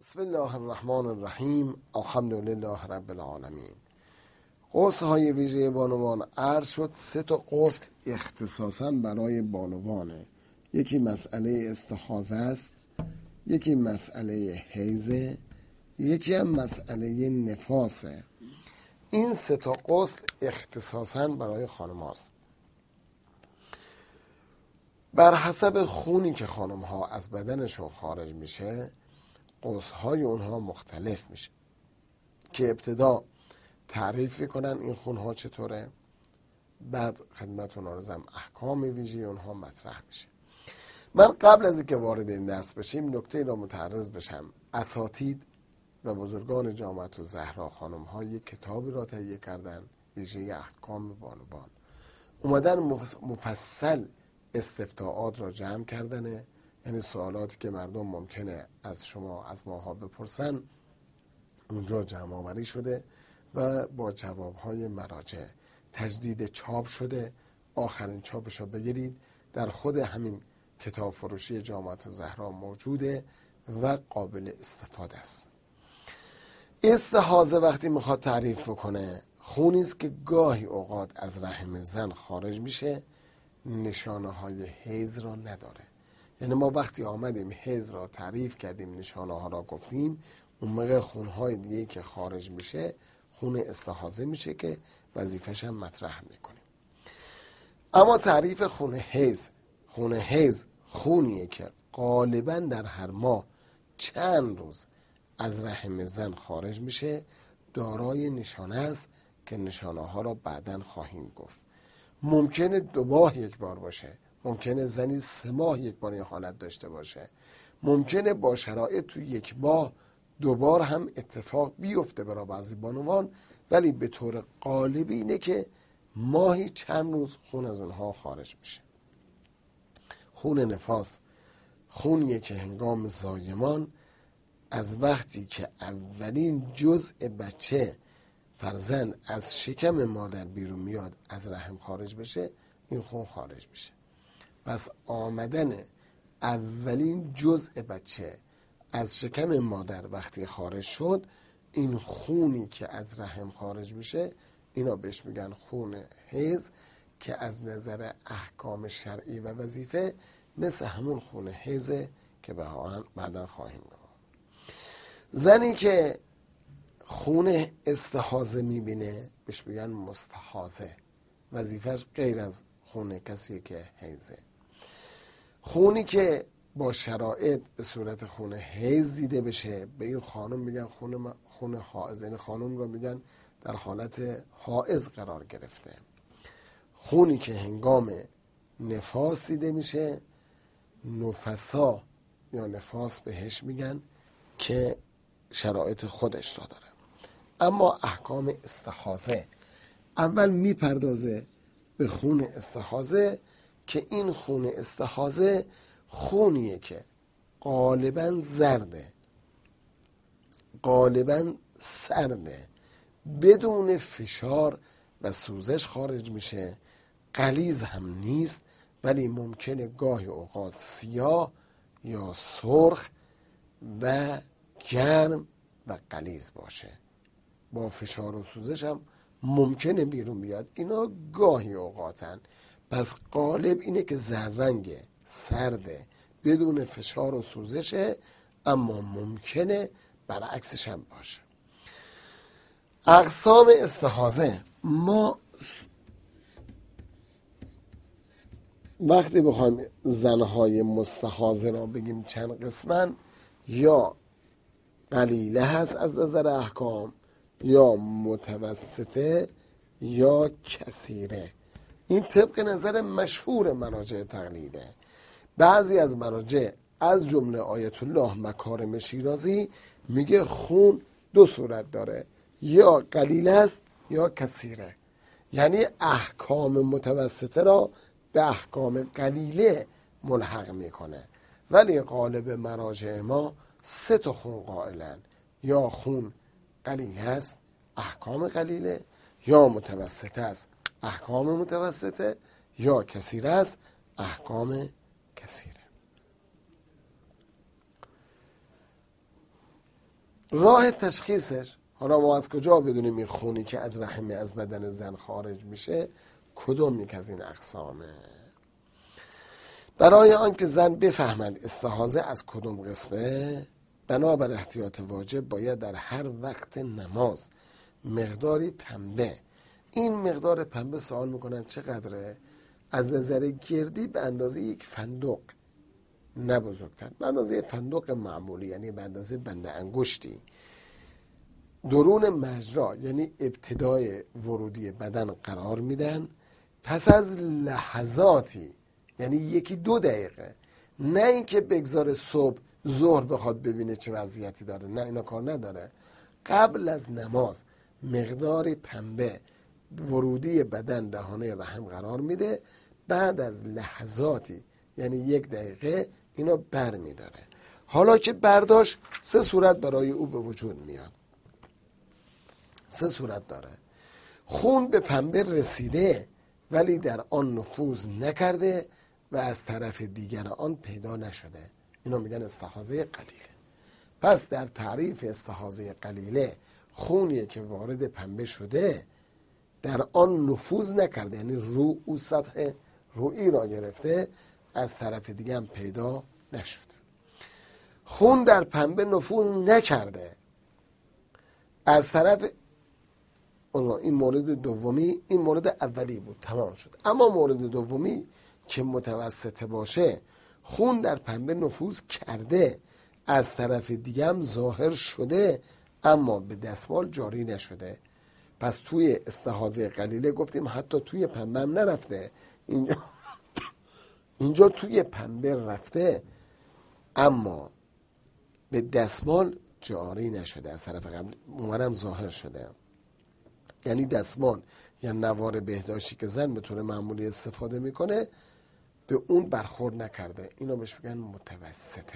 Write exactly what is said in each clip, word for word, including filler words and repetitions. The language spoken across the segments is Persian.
بسم الله الرحمن الرحیم. الحمدلله رب العالمین. غسل های ویژه بانوان عرض شد. سه تا غسل اختصاصا برای بانوانه. یکی مسئله استحاضه است، یکی مسئله حیضه، یکی هم مسئله نفاسه. این سه تا غسل اختصاصا برای خانم هاست. بر حسب خونی که خانم ها از بدنشون خارج میشه غسل های اونها مختلف میشه که ابتدا تعریف کنن این خون ها چطوره، بعد خدمتتون عرضم احکام ویژه اونها مطرح میشه. من قبل از اینکه وارد این درس بشیم نکته را متعرض بشم. اساتید و بزرگان جامعه الزهرا خانم ها یک کتابی را تهیه کردن ویژه احکام بانوان. اومدن مفصل استفتاءات را جمع کردنه، یعنی سوالاتی که مردم ممکنه از شما از ماها بپرسن اونجا جمع آوری شده و با جوابهای مراجع تجدید چاپ شده. آخرین چاپش رو بگیرید، در خود همین کتاب فروشی جامعه الزهرا موجوده و قابل استفاده است. استحاضه وقتی میخواد تعریف کنه خونی است که گاهی اوقات از رحم زن خارج میشه، نشانه های حیض را نداره. یعنی ما وقتی آمدیم حیض را تعریف کردیم، نشانه ها را گفتیم، اون موقع خونهای دیگه که خارج میشه خون استحاضه میشه که وظیفش هم مطرح میکنیم. اما تعریف خون حیض، خون حیض خونیه که غالبا در هر ماه چند روز از رحم زن خارج میشه، دارای نشانه است که نشانه ها را بعداً خواهیم گفت. ممکنه دو ماه یک بار باشه، ممکنه زنی سه ماه یک بار این حالت داشته باشه، ممکنه با شرایط تو یک ماه دوبار هم اتفاق بیفته برای بعضی بانوان، ولی به طور غالبی اینه که ماهی چند روز خون از اونها خارج میشه. خون نفاس خونیه که هنگام زایمان از وقتی که اولین جزء بچه فرزند از شکم مادر بیرون میاد از رحم خارج بشه، این خون خارج میشه. پس آمدن اولین جزء بچه از شکم مادر وقتی خارج شد، این خونی که از رحم خارج میشه اینا بهش میگن خون حیض، که از نظر احکام شرعی و وظیفه مثل همون خون حیضه که بعدا خواهیم گفت. زنی که خون استحاضه میبینه بهش میگن مستحاضه، وظیفش غیر از خون کسی که حیضه. خونی که با شرایط به صورت خون حیض دیده بشه به این خانم میگن خون خون حائض، یعنی خانم رو میگن در حالت حائض قرار گرفته. خونی که هنگام نفاس دیده میشه نفسا یا نفاس بهش میگن که شرایط خودش را داره. اما احکام استحاضه اول میپردازه به خون استحاضه که این خون استحاضه خونیه که غالبا زرده، غالبا سرده، بدون فشار و سوزش خارج میشه، غلیظ هم نیست، ولی ممکنه گاهی اوقات سیاه یا سرخ و گرم و غلیظ باشه. با فشار و سوزش هم ممکنه بیرون بیاد. اینا گاهی اوقاتن. پس غالب اینه که زررنگه، سرده، بدون فشار و سوزشه، اما ممکنه برعکسش هم باشه. اقسام استحاضه ما وقتی بخوایم زنهای مستحاضه را بگیم چند قسمن، یا قلیله هست از نظر احکام، یا متوسطه، یا کثیره. این طبق نظر مشهور مراجع تقلیده. بعضی از مراجع از جمله آیت الله مکارم شیرازی میگه خون دو صورت داره، یا قلیل است یا کثیره. یعنی احکام متوسطه را به احکام قلیله ملحق میکنه، ولی غالب مراجع ما سه تا خون قائلن: یا خون قلیل است احکام قلیله، یا متوسطه است احکام متوسطه، یا کثیره است احکام کثیره. راه تشخیصش، حالا ما از کجا بدونیم این خونی که از رحم از بدن زن خارج میشه کدوم یک از این اقسامه؟ برای آنکه زن بفهمد استحاضه از کدوم قسمه، بنابر احتیاط واجب باید در هر وقت نماز مقداری پنبه، این مقدار پنبه سوال میکنن چقدره؟ از نظر گردی به اندازه یک فندق، نه بزرگتر، به اندازه فندق معمولی، یعنی به اندازه بند انگشتی، درون مجرا یعنی ابتدای ورودی بدن قرار میدن. پس از لحظاتی، یعنی یکی دو دقیقه، نه اینکه بگذاره صبح ظهر بخواد ببینه چه وضعیتی داره، نه اینا کار نداره، قبل از نماز مقدار پنبه ورودی بدن دهانه رحم قرار میده، بعد از لحظاتی یعنی یک دقیقه اینو بر میداره. حالا که برداشت سه صورت برای او به وجود میاد، سه صورت داره. خون به پنبه رسیده ولی در آن نفوذ نکرده و از طرف دیگر آن پیدا نشده، اینو میگن استحاضه قلیله. پس در تعریف استحاضه قلیله خونیه که وارد پنبه شده در آن نفوذ نکرده، یعنی رو او سطح روئی را گرفته، از طرف دیگه هم پیدا نشده. خون در پنبه نفوذ نکرده از طرف، این مورد دومی، این مورد اولی بود تمام شد. اما مورد دومی که متوسطه باشه، خون در پنبه نفوذ کرده از طرف دیگه هم ظاهر شده اما به دستمال جاری نشده. پس توی استحاضه قلیله گفتیم حتی توی پنبه هم نرفته، اینجا اینجا توی پنبه رفته اما به دستمال جاری نشده، از طرف قبل اونورم ظاهر شده. یعنی دستمال یا نوار بهداشتی که زن به طور معمولی استفاده میکنه به اون برخورد نکرده، اینو بهش میگن متوسطه.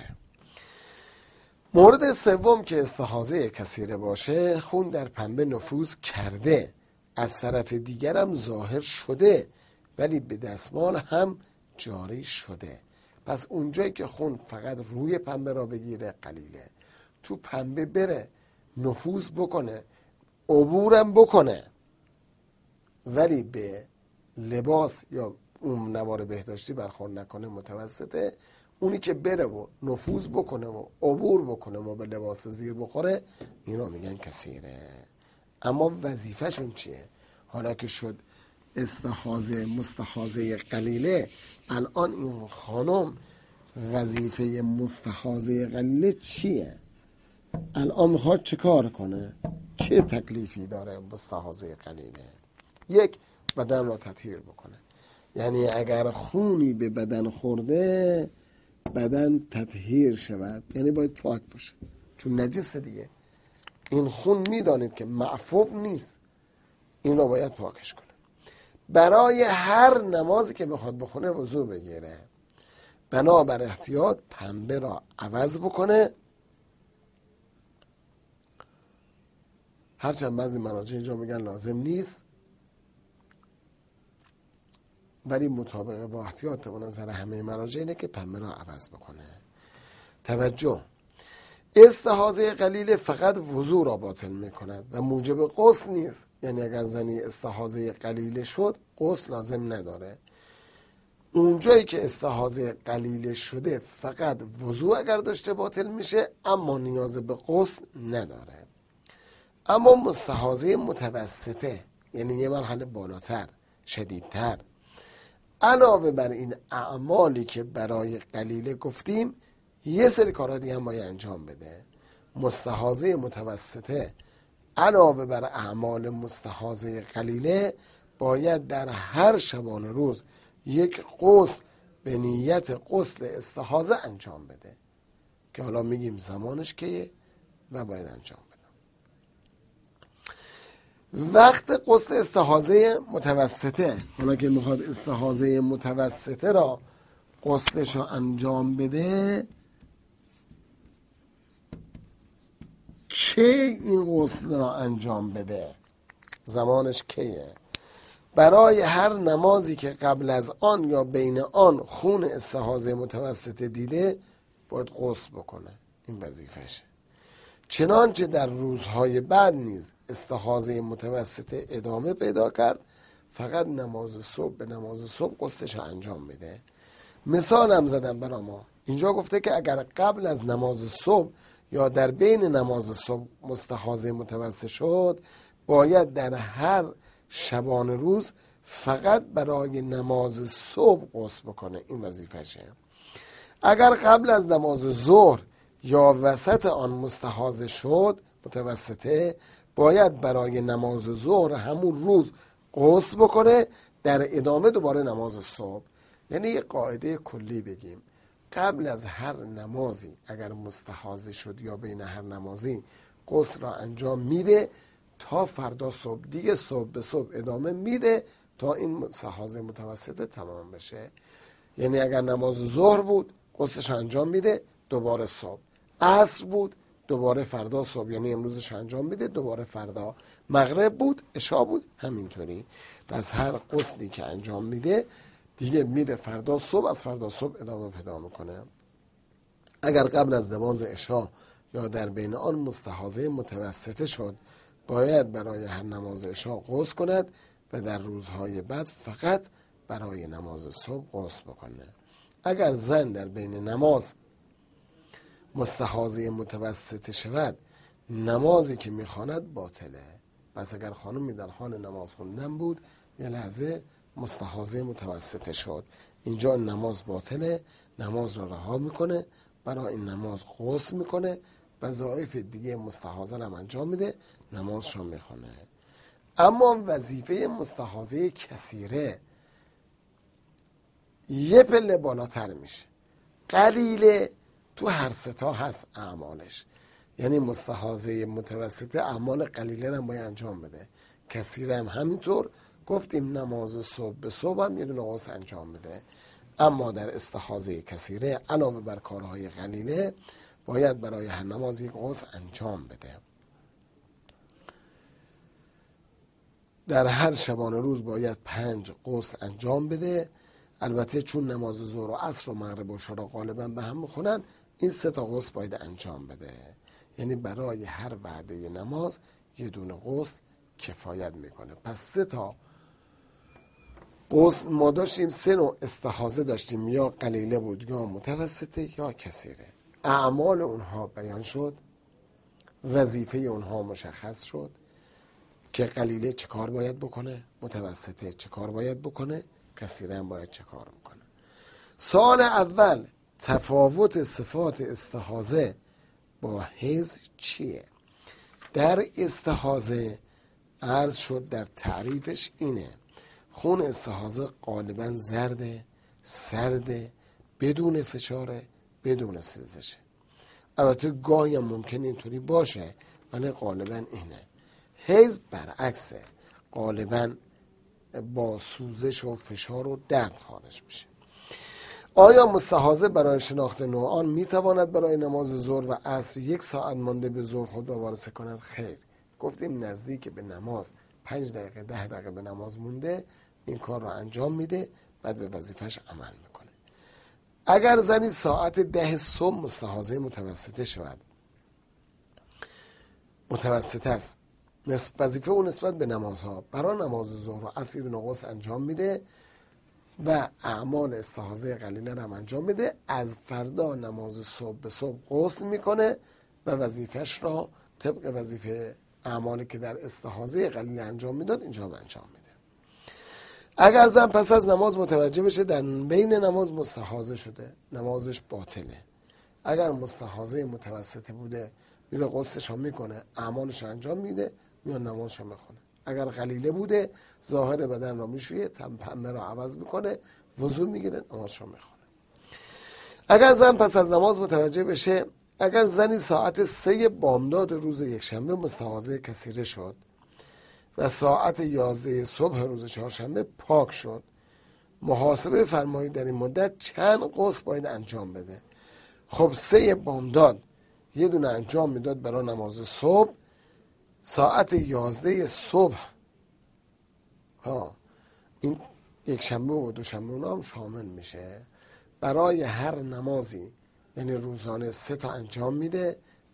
مورد سوم که استحاضه کثیره باشه، خون در پنبه نفوذ کرده از طرف دیگرم ظاهر شده ولی به دستمال هم جاری شده. پس اونجایی که خون فقط روی پنبه را بگیره قلیله، تو پنبه بره نفوذ بکنه عبورم بکنه ولی به لباس یا اون نوار بهداشتی برخورد نکنه متوسطه. اونی که بره و نفوذ بکنه و عبور بکنه و به لباس زیر بخوره، این رو میگن کثیره. اما وظیفهشون چیه؟ حالا که شد استحاضه مستحاضه قلیله، الان این خانم وظیفه مستحاضه قلیله چیه؟ الان میخواد چه کار کنه؟ چه تکلیفی داره مستحاضه قلیله؟ یک، بدن را تطهیر بکنه، یعنی اگر خونی به بدن خورده بدن تطهیر شود، یعنی باید پاک باشه، چون نجسه دیگه. این خون میدانید که معفوف نیست، این را باید پاکش کنه. برای هر نمازی که بخواد بخونه وضو بگیره، بنابر احتیاط پنبه را عوض بکنه. هرچند بعضی مراجع اینجا میگن لازم نیست، ولی مطابق با احتیاط به نظر همه مراجع اینه که پنبه را عوض بکنه. توجه، استحاضه قلیله فقط وضو را باطل میکند و موجب غسل نیست. یعنی اگر زنی استحاضه قلیله شد غسل لازم نداره. اونجایی که استحاضه قلیله شده فقط وضو اگر داشته باطل میشه، اما نیاز به غسل نداره. اما مستحاضه متوسطه، یعنی یه مرحله بالاتر، شدیدتر، علاوه بر این اعمالی که برای قلیله گفتیم یه سری کارها دیگه هم باید انجام بده. مستحاضه متوسطه علاوه بر اعمال مستحاضه قلیله باید در هر شبانه روز یک غسل به نیت غسل استحاضه انجام بده که حالا میگیم زمانش کیه و باید انجام بده. وقت غسل استحاضه متوسطه، حالا که میخواد استحاضه متوسطه را غسلش را انجام بده، کی این غسل را انجام بده؟ زمانش کیه؟ برای هر نمازی که قبل از آن یا بین آن خون استحاضه متوسطه دیده باید غسل بکنه، این وظیفشه. چنانچه در روزهای بعد نیز استحاضه متوسطه ادامه پیدا کرد، فقط نماز صبح به نماز صبح غسلش رو انجام میده. مثال هم زدم برا ما، اینجا گفته که اگر قبل از نماز صبح یا در بین نماز صبح مستحاضه متوسط شد، باید در هر شبانه روز فقط برای نماز صبح غسل بکنه. این وظیفشه. اگر قبل از نماز ظهر یا وسط آن مستحاضه شد متوسطه، باید برای نماز ظهر همون روز غسل بکنه، در ادامه دوباره نماز صبح. یعنی یه قاعده کلی بگیم، قبل از هر نمازی اگر مستحاضه شد یا بین هر نمازی غسل را انجام میده تا فردا صبح، دیگه صبح به صبح ادامه میده تا این مستحاضه متوسطه تمام بشه. یعنی اگر نماز ظهر بود غسلش انجام میده دوباره صبح، عصر بود دوباره فردا صبح، یعنی امروزش انجام میده دوباره فردا، مغرب بود عشاء بود همینطوری. پس هر غسلی که انجام میده دیگه میره فردا صبح، از فردا صبح ادامه پیدا میکنه. اگر قبل از نماز عشاء یا در بین آن مستحاضه متوسطه شد، باید برای هر نماز عشاء غسل کند و در روزهای بعد فقط برای نماز صبح غسل بکنه. اگر زن در بین نماز مستحاضه متوسطه شود، نمازی که میخواند باطله. پس اگر خانمی در حال نماز خوندن بود، یه لحظه مستحاضه متوسطه شد، اینجا نماز باطله، نماز را رها میکنه، برای این نماز غسل میکنه، وظایف دیگه مستحاضه را انجام میده، نمازش را میخونه. اما وظیفه مستحاضه کثیره یه پله بالاتر میشه، قلیله تو هر ستا هست اعمالش. یعنی مستحاضه متوسطه اعمال قلیله هم باید انجام بده، کثیره هم همینطور. گفتیم نماز صبح به صبح هم یه دونه غسل انجام بده، اما در استحاضه کثیره علاوه بر کارهای قلیله باید برای هر نماز یک غسل انجام بده. در هر شبانه روز باید پنج غسل انجام بده. البته چون نماز ظهر و عصر و مغرب و عشا را غالبا به هم میخونن، این سه تا غسل باید انجام بده. یعنی برای هر وعده نماز یه دونه غسل کفایت میکنه. پس سه تا غسل ما داشتیم، سه نوع استحاضه داشتیم، یا قلیله بود یا متوسطه یا کثیره. اعمال اونها بیان شد، وظیفه اونها مشخص شد که قلیله چه کار باید بکنه، متوسطه چه کار باید بکنه، کثیره هم باید چه کار بکنه. سوال اول، تفاوت صفات استحاضه با حیض چیه؟ در استحاضه عرض شد در تعریفش اینه: خون استحاضه غالبا زرده، سرده، بدون فشاره، بدون سوزشه. البته گاهی هم ممکن اینطوری باشه ولی غالبا اینه. حیض برعکسه، غالبا با سوزش و فشار و درد خارج میشه. آیا مستحاضه برای شناخت نوع آن میتواند برای نماز ظهر و عصر یک ساعت مانده به ظهر خود مبارزه کند؟ خیر. گفتیم نزدیک به نماز پنج دقیقه ده دقیقه به نماز مونده این کار رو انجام میده، بعد به وظیفش عمل میکنه. اگر زنی ساعت ده صبح مستحاضه متوسطه شود، متوسطه است، نصف وظیفه اون نسبت به نمازها برای نماز ظهر و عصر یه غسل انجام میده و اعمال استحاضه قلیله رو هم انجام میده. از فردا نماز صبح به صبح غسل میکنه و وظیفش را طبق وظیفه اعمالی که در استحاضه قلیله انجام میداد اینجا هم انجام میده. اگر زن پس از نماز متوجه بشه در بین نماز مستحاضه شده، نمازش باطله. اگر مستحاضه متوسطه بوده میره غسلش هم میکنه، اعمالش انجام میده، میاد نمازش هم میخونه. اگر قلیله بوده ظاهر بدن را میشویه، پنبه را عوض میکنه، وضو میگیره، نمازش هم میخونه. اگر زن پس از نماز متوجه بشه، اگر زنی ساعت سه بامداد روز یکشنبه مستحاضه کثیره شد و ساعت یازده صبح روز چهارشنبه پاک شد، محاسبه فرمایید در این مدت چند غسل باید انجام بده. خب سه بامداد یه دونه انجام میداد برای نماز صبح، ساعت یازده صبح ها این یک شنبه و دو شنبه اونا هم شامل میشه. برای هر نمازی یعنی روزانه سه تا انجام میده.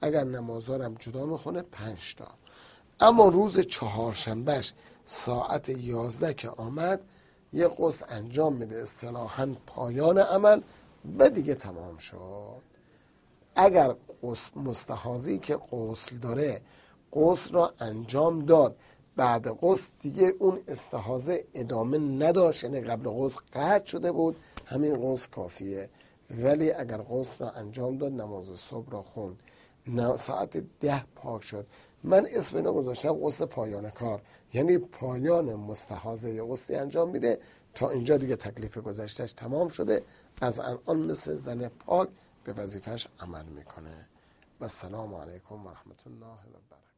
اگر نمازارم جدا میخونه پنج تا. اما روز چهارشنبهش ساعت یازده که آمد یه غسل انجام میده، اصطلاحاً پایان عمل و دیگه تمام شد. اگر مستحاضی که غسل داره غسل را انجام داد، بعد غسل دیگه اون استحاضه ادامه نداشت، یعنی قبل غسل قطع شده بود، همین غسل کافیه. ولی اگر غسل را انجام داد، نماز صبح را خوند، ساعت ده پاک شد، من اسم اینو گذاشتم غسل پایان کار، یعنی پایان مستحاضه یا غسلی انجام میده تا اینجا دیگه تکلیف گذشتهش تمام شده، از الان مثل زن پاک به وظیفهش عمل میکنه. و السلام علیکم و رحمت الله و برکاته.